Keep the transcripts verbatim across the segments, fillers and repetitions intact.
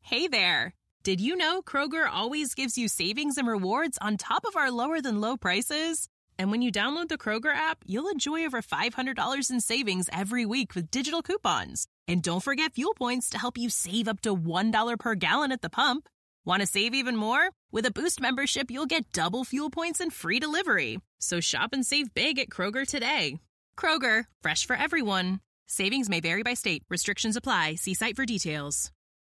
Hey there! Did you know Kroger always gives you savings and rewards on top of our lower-than-low prices? And when you download the Kroger app, you'll enjoy over five hundred dollars in savings every week with digital coupons. And don't forget fuel points to help you save up to one dollar per gallon at the pump. Want to save even more? With a Boost membership, you'll get double fuel points and free delivery. So shop and save big at Kroger today. Kroger, fresh for everyone. Savings may vary by state. Restrictions apply. See site for details.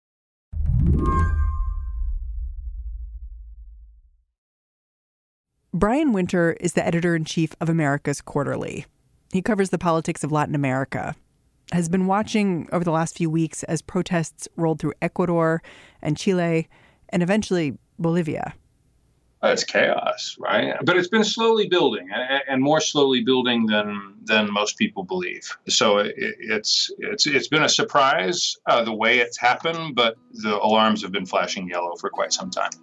Brian Winter is the editor-in-chief of America's Quarterly. He covers the politics of Latin America, has been watching over the last few weeks as protests rolled through Ecuador and Chile and eventually Bolivia. It's chaos, right? But it's been slowly building, and more slowly building than than most people believe. So it, it's it's it's been a surprise uh, the way it's happened, but the alarms have been flashing yellow for quite some time.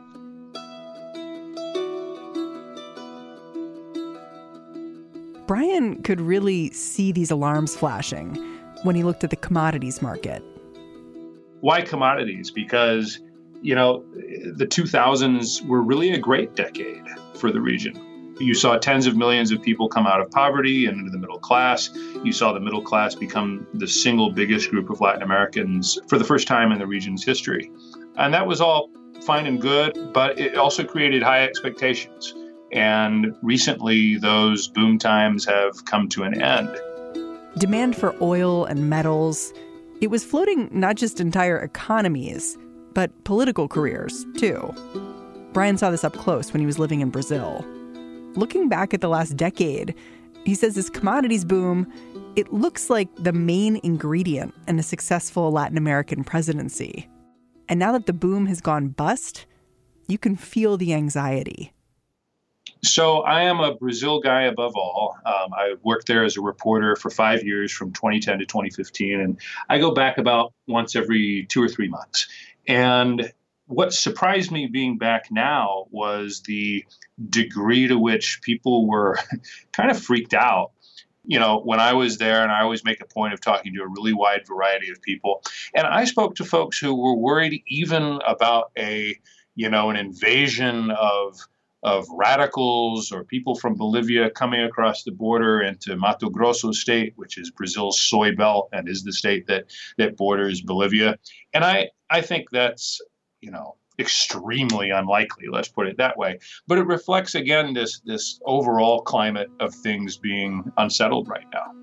Brian could really see these alarms flashing when he looked at the commodities market. Why commodities? Because, you know, the two thousands were really a great decade for the region. You saw tens of millions of people come out of poverty and into the middle class. You saw the middle class become the single biggest group of Latin Americans for the first time in the region's history. And that was all fine and good, but it also created high expectations. And recently, those boom times have come to an end. Demand for oil and metals, it was floating not just entire economies, but political careers, too. Brian saw this up close when he was living in Brazil. Looking back at the last decade, he says this commodities boom, it looks like the main ingredient in a successful Latin American presidency. And now that the boom has gone bust, you can feel the anxiety. So I am a Brazil guy above all. Um, I worked there as a reporter for five years from twenty ten to twenty fifteen. And I go back about once every two or three months. And what surprised me being back now was the degree to which people were kind of freaked out. You know, when I was there, and I always make a point of talking to a really wide variety of people. And I spoke to folks who were worried even about a, you know, an invasion of of radicals or people from Bolivia coming across the border into Mato Grosso state, which is Brazil's soy belt and is the state that that borders Bolivia. And I, I think that's, you know, extremely unlikely, let's put it that way. But it reflects, again, this, this overall climate of things being unsettled right now.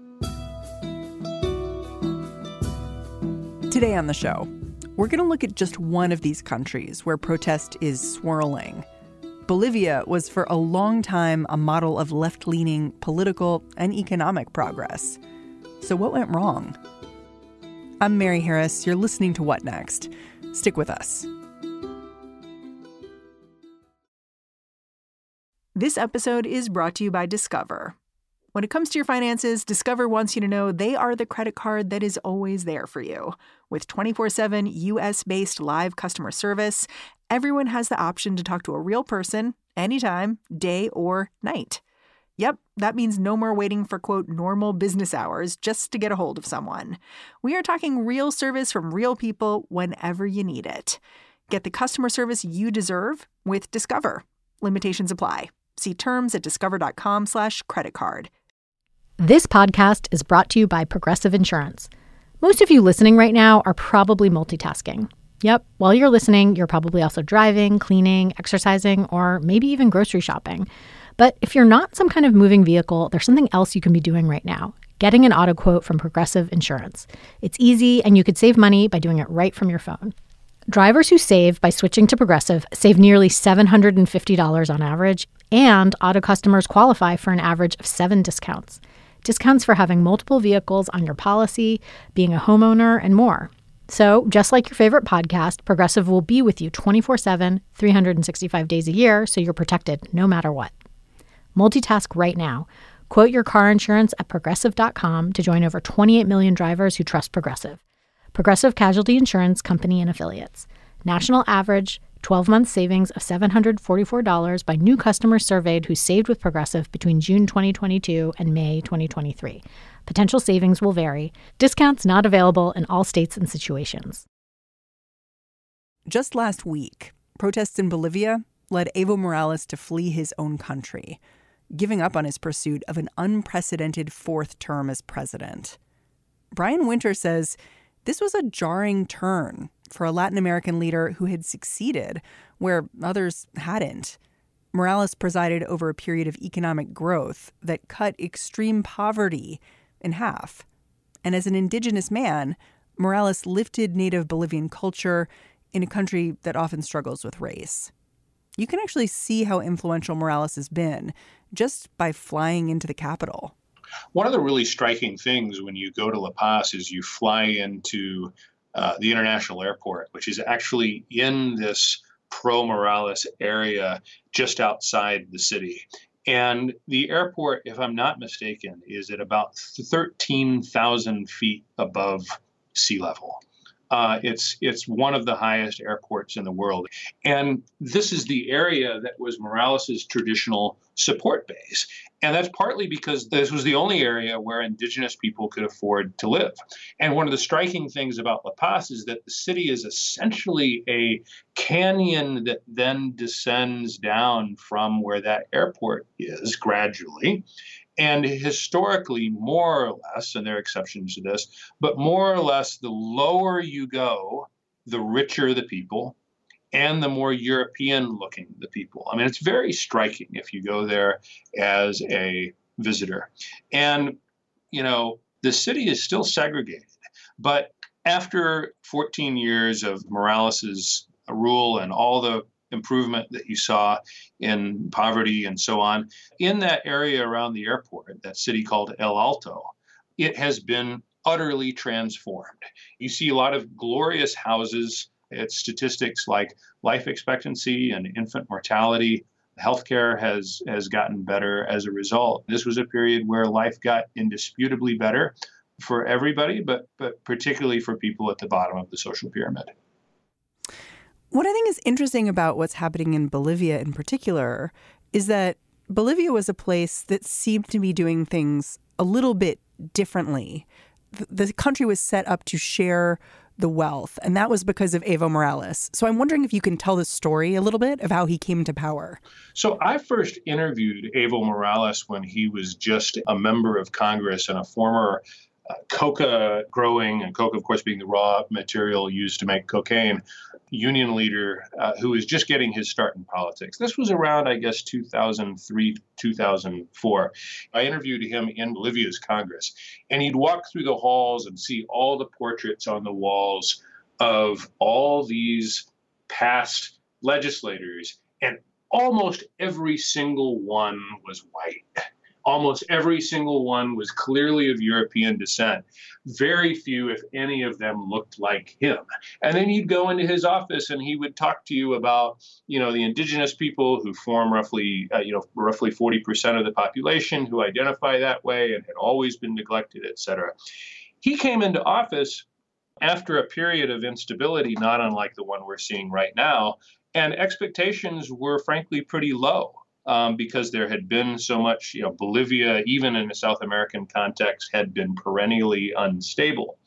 Today on the show, we're going to look at just one of these countries where protest is swirling. Bolivia was for a long time a model of left-leaning political and economic progress. So what went wrong? I'm Mary Harris. You're listening to What Next? Stick with us. This episode is brought to you by Discover. When it comes to your finances, Discover wants you to know they are the credit card that is always there for you. With twenty-four seven U S-based live customer service, everyone has the option to talk to a real person anytime, day or night. Yep, that means no more waiting for, quote, normal business hours just to get a hold of someone. We are talking real service from real people whenever you need it. Get the customer service you deserve with Discover. Limitations apply. See terms at discover.com slash credit card. This podcast is brought to you by Progressive Insurance. Most of you listening right now are probably multitasking. Yep, while you're listening, you're probably also driving, cleaning, exercising, or maybe even grocery shopping. But if you're not some kind of moving vehicle, there's something else you can be doing right now. Getting an auto quote from Progressive Insurance. It's easy, and you could save money by doing it right from your phone. Drivers who save by switching to Progressive save nearly seven hundred fifty dollars on average, and auto customers qualify for an average of seven discounts. Discounts for having multiple vehicles on your policy, being a homeowner, and more. So, just like your favorite podcast, Progressive will be with you twenty-four seven, three hundred sixty-five days a year, so you're protected no matter what. Multitask right now. Quote your car insurance at progressive dot com to join over twenty-eight million drivers who trust Progressive. Progressive Casualty Insurance Company and Affiliates. National average twelve-month savings of seven hundred forty-four dollars by new customers surveyed who saved with Progressive between June twenty twenty-two and May twenty twenty-three. Potential savings will vary. Discounts not available in all states and situations. Just last week, protests in Bolivia led Evo Morales to flee his own country, giving up on his pursuit of an unprecedented fourth term as president. Brian Winter says this was a jarring turn for a Latin American leader who had succeeded where others hadn't. Morales presided over a period of economic growth that cut extreme poverty in half. And as an indigenous man, Morales lifted native Bolivian culture in a country that often struggles with race. You can actually see how influential Morales has been just by flying into the capital. One of the really striking things when you go to La Paz is you fly into uh, the international airport, which is actually in this pro-Morales area just outside the city. And the airport, if I'm not mistaken, is at about thirteen thousand feet above sea level. Uh, it's it's one of the highest airports in the world. And this is the area that was Morales's traditional support base. And that's partly because this was the only area where indigenous people could afford to live. And one of the striking things about La Paz is that the city is essentially a canyon that then descends down from where that airport is gradually. And historically, more or less, and there are exceptions to this, but more or less, the lower you go, the richer the people and the more European looking the people. I mean, it's very striking if you go there as a visitor. And, you know, the city is still segregated. But after fourteen years of Morales's rule and all the improvement that you saw in poverty and so on, in that area around the airport, that city called El Alto, it has been utterly transformed. You see a lot of glorious houses. It's statistics like life expectancy and infant mortality. Healthcare has, has gotten better as a result. This was a period where life got indisputably better for everybody, but, but particularly for people at the bottom of the social pyramid. What I think is interesting about what's happening in Bolivia in particular is that Bolivia was a place that seemed to be doing things a little bit differently. The, the country was set up to share the wealth, and that was because of Evo Morales. So I'm wondering if you can tell the story a little bit of how he came to power. So I first interviewed Evo Morales when he was just a member of Congress and a former uh, coca growing, and coca, of course, being the raw material used to make cocaine, union leader uh, who was just getting his start in politics. This was around, I guess, two thousand three, two thousand four. I interviewed him in Bolivia's Congress, and he'd walk through the halls and see all the portraits on the walls of all these past legislators, and almost every single one was white. Almost every single one was clearly of European descent. Very few, if any of them, looked like him. And then you'd go into his office and he would talk to you about, you know, the indigenous people who form roughly, uh, you know, roughly forty percent of the population who identify that way and had always been neglected, et cetera. He came into office after a period of instability, not unlike the one we're seeing right now, and expectations were frankly pretty low. Um, because there had been so much, you know, Bolivia, even in a South American context, had been perennially unstable.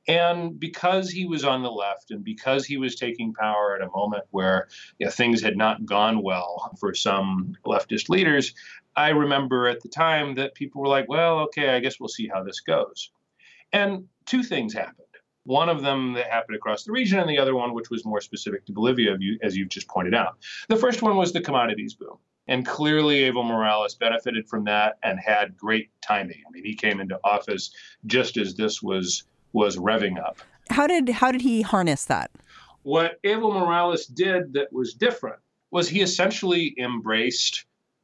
And because he was on the left and because he was taking power at a moment where, you know, things had not gone well for some leftist leaders, I remember at the time that people were like, well, okay, I guess we'll see how this goes. And two things happened. One of them that happened across the region and the other one, which was more specific to Bolivia, as you've just pointed out. The first one was the commodities boom. And clearly, Evo Morales benefited from that and had great timing. I mean, he came into office just as this was was revving up. How did how did he harness that? What Evo Morales did that was different was he essentially embraced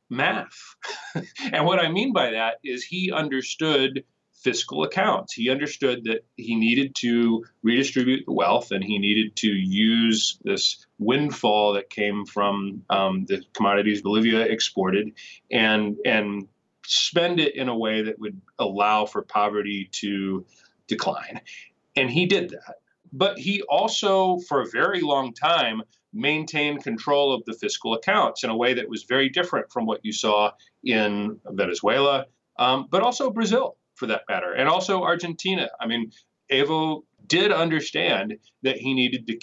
math. And what I mean by that is he understood fiscal accounts. He understood that he needed to redistribute the wealth and he needed to use this windfall that came from um, the commodities Bolivia exported and and spend it in a way that would allow for poverty to decline. And he did that. But he also, for a very long time, maintained control of the fiscal accounts in a way that was very different from what you saw in Venezuela, um, but also Brazil, for that matter, and also Argentina. I mean, Evo did understand that he needed to keep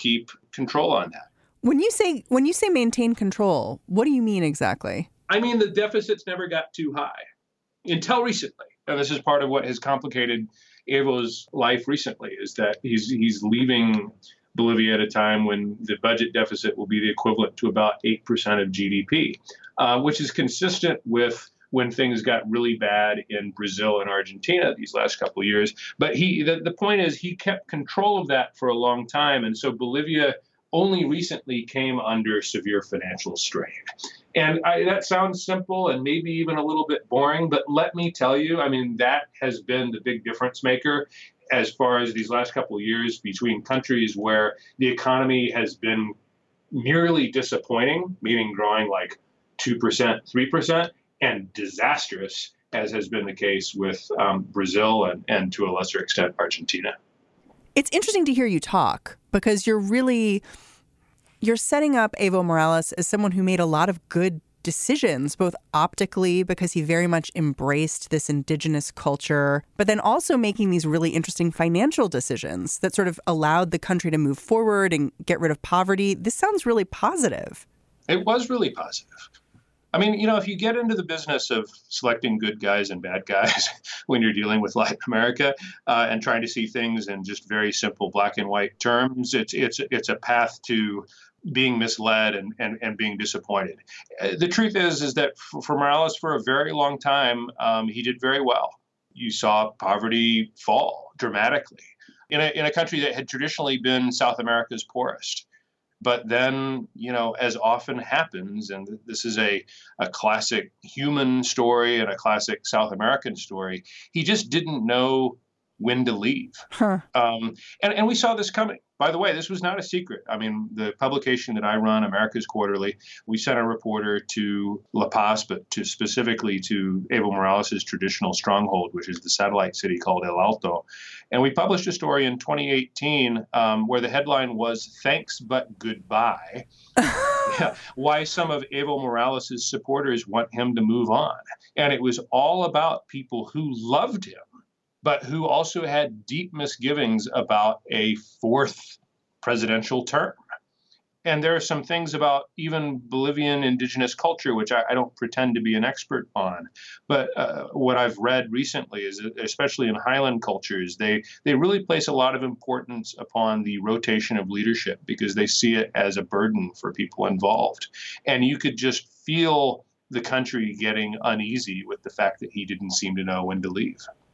control on that. When you say when you say maintain control, what do you mean exactly? I mean, the deficits never got too high until recently. And this is part of what has complicated Evo's life recently, is that he's he's leaving Bolivia at a time when the budget deficit will be the equivalent to about eight percent of G D P, uh, which is consistent with when things got really bad in Brazil and Argentina these last couple of years. But he the, the point is he kept control of that for a long time. And so Bolivia only recently came under severe financial strain. And I, that sounds simple and maybe even a little bit boring, but let me tell you, I mean, that has been the big difference maker as far as these last couple of years between countries where the economy has been merely disappointing, meaning growing like two percent, three percent, and disastrous, as has been the case with um, Brazil and, and to a lesser extent, Argentina. It's interesting to hear you talk because you're really you're setting up Evo Morales as someone who made a lot of good decisions, both optically, because he very much embraced this indigenous culture, but then also making these really interesting financial decisions that sort of allowed the country to move forward and get rid of poverty. This sounds really positive. It was really positive. I mean, you know, if you get into the business of selecting good guys and bad guys when you're dealing with Latin America uh, and trying to see things in just very simple black and white terms, it's it's it's a path to being misled and, and, and being disappointed. Uh, the truth is, is that for, for Morales, for a very long time, um, he did very well. You saw poverty fall dramatically in a, in a country that had traditionally been South America's poorest. But then, you know, as often happens, and this is a, a classic human story and a classic South American story, he just didn't know when to leave. Huh. Um, and, and we saw this coming. By the way, this was not a secret. I mean, the publication that I run, America's Quarterly, we sent a reporter to La Paz, but to specifically to Evo Morales' traditional stronghold, which is the satellite city called El Alto. And we published a story in twenty eighteen um, where the headline was, "Thanks, but goodbye." Yeah, why some of Evo Morales' supporters want him to move on. And it was all about people who loved him, but who also had deep misgivings about a fourth presidential term. And there are some things about even Bolivian indigenous culture, which I, I don't pretend to be an expert on. But uh, what I've read recently is, especially in highland cultures, they, they really place a lot of importance upon the rotation of leadership because they see it as a burden for people involved. And you could just feel the country getting uneasy with the fact that he didn't seem to know when to leave.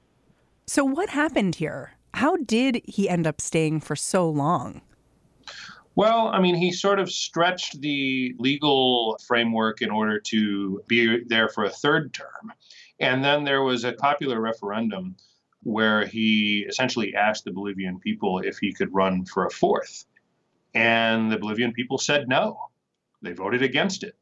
So what happened here? How did he end up staying for so long? Well, I mean, he sort of stretched the legal framework in order to be there for a third term. And then there was a popular referendum where he essentially asked the Bolivian people if he could run for a fourth. And the Bolivian people said no. They voted against it.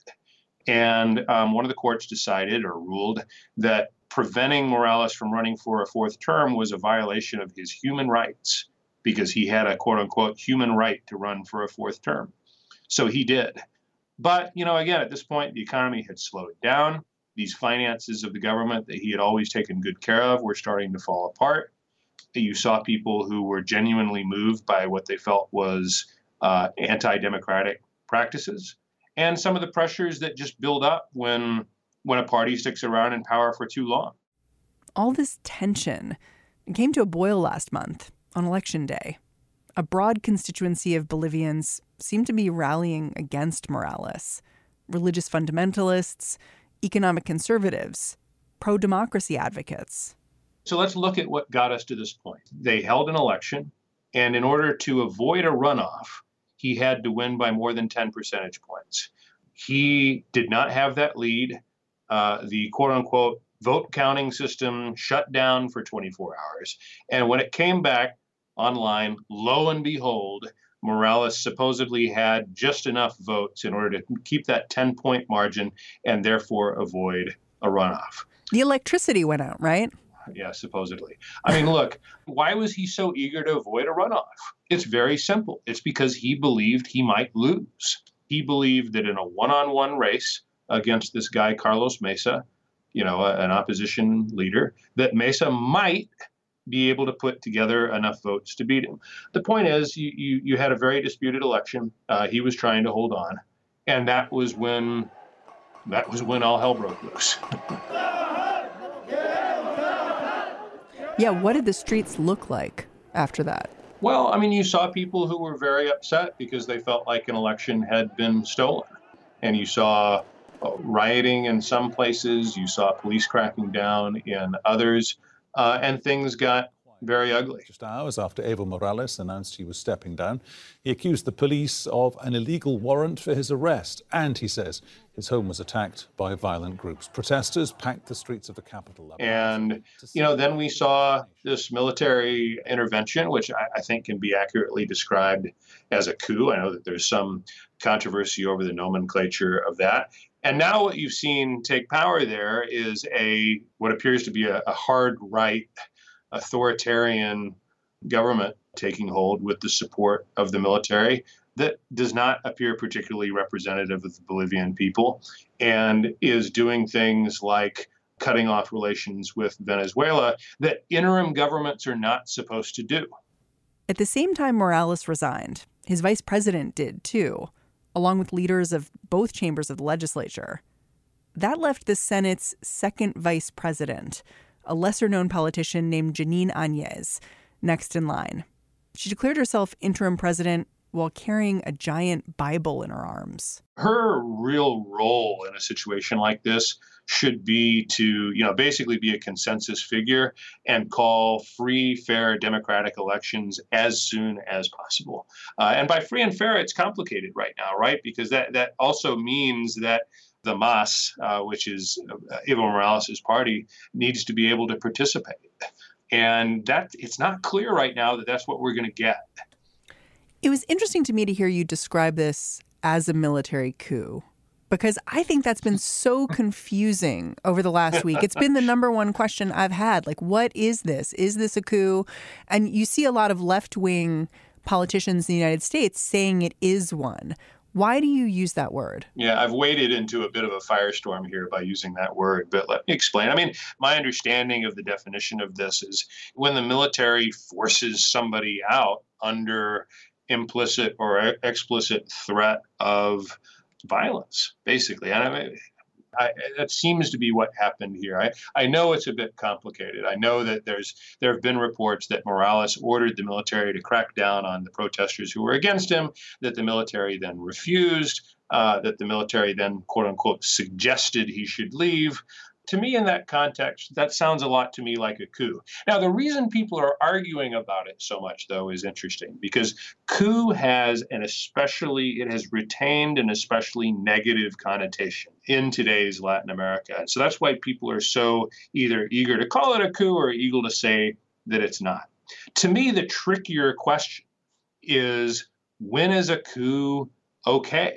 And um, one of the courts decided or ruled that preventing Morales from running for a fourth term was a violation of his human rights because he had a quote unquote human right to run for a fourth term. So he did. But, you know, again, at this point, the economy had slowed down. These finances of the government that he had always taken good care of were starting to fall apart. You saw people who were genuinely moved by what they felt was uh, anti-democratic practices and some of the pressures that just build up when when a party sticks around in power for too long. All this tension came to a boil last month on Election Day. A broad constituency of Bolivians seemed to be rallying against Morales. Religious fundamentalists, economic conservatives, pro-democracy advocates. So let's look at what got us to this point. They held an election, and in order to avoid a runoff, he had to win by more than ten percentage points. He did not have that lead. Uh, the quote-unquote vote counting system shut down for twenty-four hours. And when it came back online, lo and behold, Morales supposedly had just enough votes in order to keep that ten-point margin and therefore avoid a runoff. The electricity went out, right? Yeah, supposedly. I mean, look, why was he so eager to avoid a runoff? It's very simple. It's because he believed he might lose. He believed that in a one-on-one race against this guy, Carlos Mesa, you know, an opposition leader, that Mesa might be able to put together enough votes to beat him. The point is, you, you, you had a very disputed election. Uh, he was trying to hold on. And that was when that was when all hell broke loose. Yeah, what did the streets look like after that? Well, I mean, you saw people who were very upset because they felt like an election had been stolen. And you saw uh, rioting in some places. You saw police cracking down in others. Uh, and things got very ugly. Just hours after Evo Morales announced he was stepping down, he accused the police of an illegal warrant for his arrest. And he says his home was attacked by violent groups. Protesters packed the streets of the capital. And, you know, then we saw this military intervention, which I, I think can be accurately described as a coup. I know that there's some controversy over the nomenclature of that. And now what you've seen take power there is a what appears to be a, a hard right authoritarian government taking hold with the support of the military that does not appear particularly representative of the Bolivian people and is doing things like cutting off relations with Venezuela that interim governments are not supposed to do. At the same time Morales resigned, his vice president did too, along with leaders of both chambers of the legislature. That left the Senate's second vice president, a lesser-known politician named Jeanine Áñez, next in line. She declared herself interim president while carrying a giant Bible in her arms. Her real role in a situation like this should be to, you know, basically be a consensus figure and call free, fair, democratic elections as soon as possible. Uh, and by free and fair, it's complicated right now, right? Because that, that also means that the M A S, uh, which is uh, Evo Morales' party, needs to be able to participate. And that it's not clear right now that that's what we're going to get. It was interesting to me to hear you describe this as a military coup, because I think that's been so confusing over the last week. It's been the number one question I've had. Like, what is this? Is this a coup? And you see a lot of left-wing politicians in the United States saying it is one. Why do you use that word? Yeah, I've waded into a bit of a firestorm here by using that word, but let me explain. I mean, my understanding of the definition of this is when the military forces somebody out under implicit or explicit threat of violence, basically. And I mean, I, that seems to be what happened here. I, I know it's a bit complicated. I know that there's there have been reports that Morales ordered the military to crack down on the protesters who were against him, that the military then refused, uh, that the military then, quote unquote, suggested he should leave. To me, in that context, that sounds a lot to me like a coup. Now, the reason people are arguing about it so much, though, is interesting because coup has an especially, it has retained an especially negative connotation in today's Latin America. And so that's why people are so either eager to call it a coup or eager to say that it's not. To me, the trickier question is, when is a coup okay?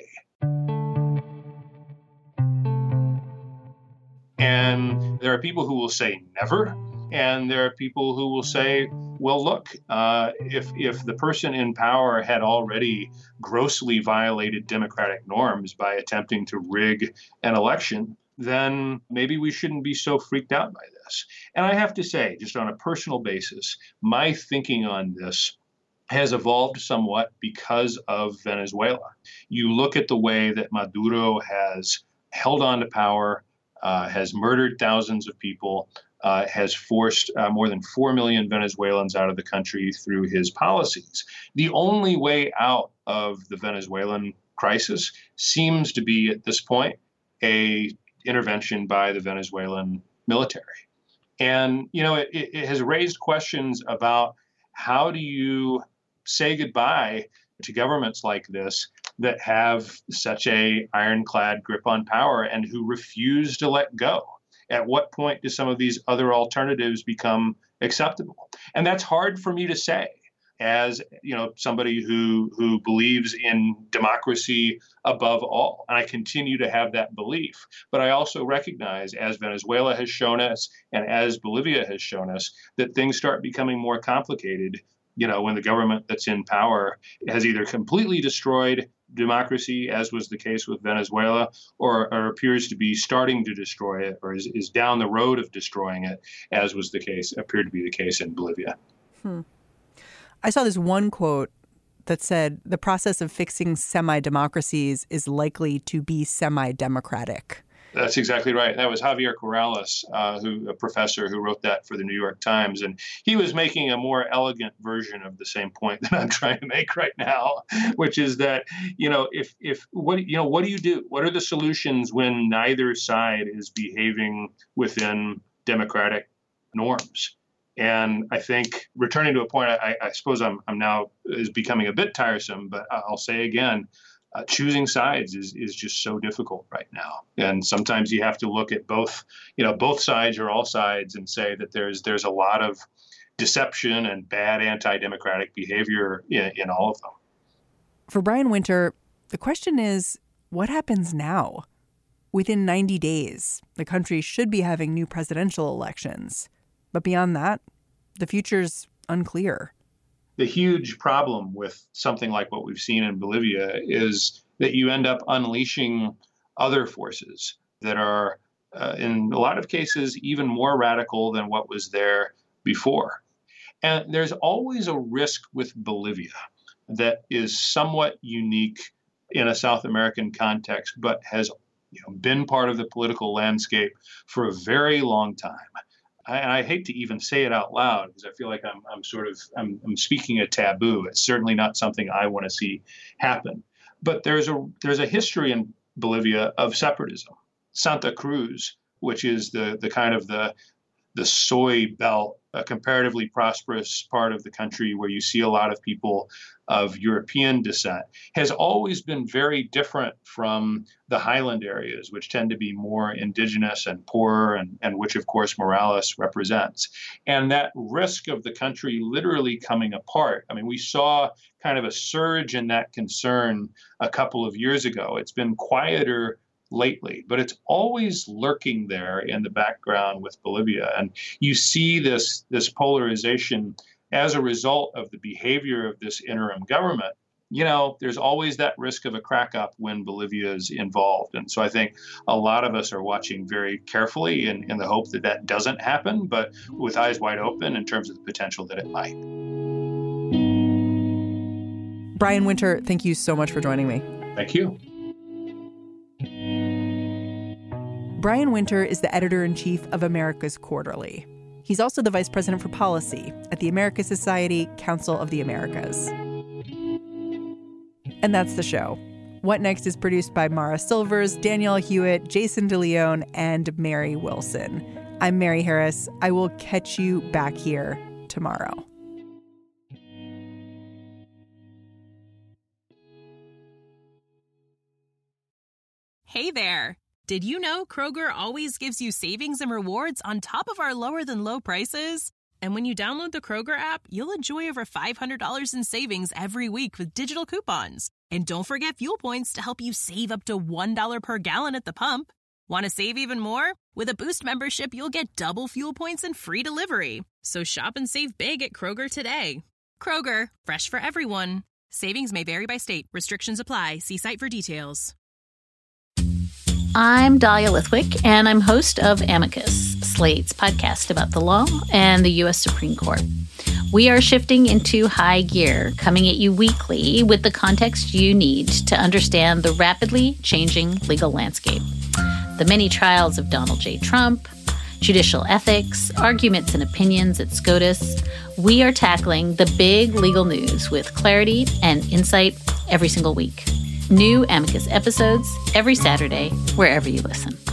And there are people who will say never, and there are people who will say, well, look, uh, if if the person in power had already grossly violated democratic norms by attempting to rig an election, then maybe we shouldn't be so freaked out by this. And I have to say, just on a personal basis, my thinking on this has evolved somewhat because of Venezuela. You look at the way that Maduro has held on to power, Uh, has murdered thousands of people, uh, has forced uh, more than four million Venezuelans out of the country through his policies. The only way out of the Venezuelan crisis seems to be, at this point, a intervention by the Venezuelan military. And, you know, it, it has raised questions about how do you say goodbye to governments like this that have such a ironclad grip on power and who refuse to let go? At what point do some of these other alternatives become acceptable? And that's hard for me to say as, you know, somebody who who believes in democracy above all. And I continue to have that belief. But I also recognize, as Venezuela has shown us and as Bolivia has shown us, that things start becoming more complicated, you know, when the government that's in power has either completely destroyed democracy, as was the case with Venezuela, or, or appears to be starting to destroy it, or is, is down the road of destroying it, as was the case, appeared to be the case in Bolivia. Hmm. I saw this one quote that said the process of fixing semi-democracies is likely to be semi-democratic. That's exactly right. That was Javier Corrales, uh, who a professor who wrote that for the New York Times. And he was making a more elegant version of the same point that I'm trying to make right now, which is that, you know, if if what, you know, what do you do? What are the solutions when neither side is behaving within democratic norms? And I think returning to a point, I, I suppose I'm, I'm now is becoming a bit tiresome, but I'll say again, uh, choosing sides is, is just so difficult right now. And sometimes you have to look at both, you know, both sides or all sides and say that there's there's a lot of deception and bad anti-democratic behavior in, in all of them. For Brian Winter, the question is, what happens now? Within ninety days, the country should be having new presidential elections. But beyond that, the future's unclear. The huge problem with something like what we've seen in Bolivia is that you end up unleashing other forces that are, uh, in a lot of cases, even more radical than what was there before. And there's always a risk with Bolivia that is somewhat unique in a South American context, but has, you know, been part of the political landscape for a very long time. And I hate to even say it out loud because I feel like I'm, I'm sort of I'm, I'm speaking a taboo. It's certainly not something I want to see happen. But there's a there's a history in Bolivia of separatism. Santa Cruz, which is the the kind of the the soy belt, a comparatively prosperous part of the country where you see a lot of people of European descent, has always been very different from the highland areas, which tend to be more indigenous and poorer, and, and which, of course, Morales represents. And that risk of the country literally coming apart. I mean, we saw kind of a surge in that concern a couple of years ago. It's been quieter lately, but it's always lurking there in the background with Bolivia. And you see this, this polarization as a result of the behavior of this interim government. You know, there's always that risk of a crack up when Bolivia is involved. And so I think a lot of us are watching very carefully in, in the hope that that doesn't happen, but with eyes wide open in terms of the potential that it might. Brian Winter, thank you so much for joining me. Thank you. Brian Winter is the editor-in-chief of America's Quarterly. He's also the vice president for policy at the America Society Council of the Americas. And that's the show. What Next is produced by Mara Silvers, Danielle Hewitt, Jason DeLeon, and Mary Wilson. I'm Mary Harris. I will catch you back here tomorrow. Hey there. Did you know Kroger always gives you savings and rewards on top of our lower than low prices? And when you download the Kroger app, you'll enjoy over five hundred dollars in savings every week with digital coupons. And don't forget fuel points to help you save up to one dollar per gallon at the pump. Want to save even more? With a Boost membership, you'll get double fuel points and free delivery. So shop and save big at Kroger today. Kroger, fresh for everyone. Savings may vary by state. Restrictions apply. See site for details. I'm Dahlia Lithwick, and I'm host of Amicus, Slate's podcast about the law and the U S Supreme Court. We are shifting into high gear, coming at you weekly with the context you need to understand the rapidly changing legal landscape. The many trials of Donald J. Trump, judicial ethics, arguments and opinions at SCOTUS. We are tackling the big legal news with clarity and insight every single week. New Amicus episodes every Saturday, wherever you listen.